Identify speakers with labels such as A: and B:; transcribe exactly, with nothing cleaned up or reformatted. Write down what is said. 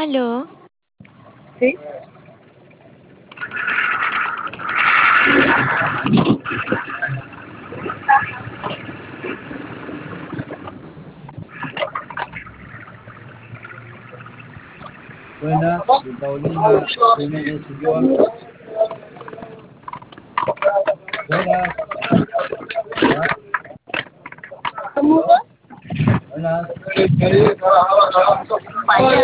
A: Aló.
B: ¿Sí?
C: Buenas, de Paulina Jiménez Ulloa. Buenas. Hola.
B: ¿Cómo va?
C: Buenas.
B: Vaya.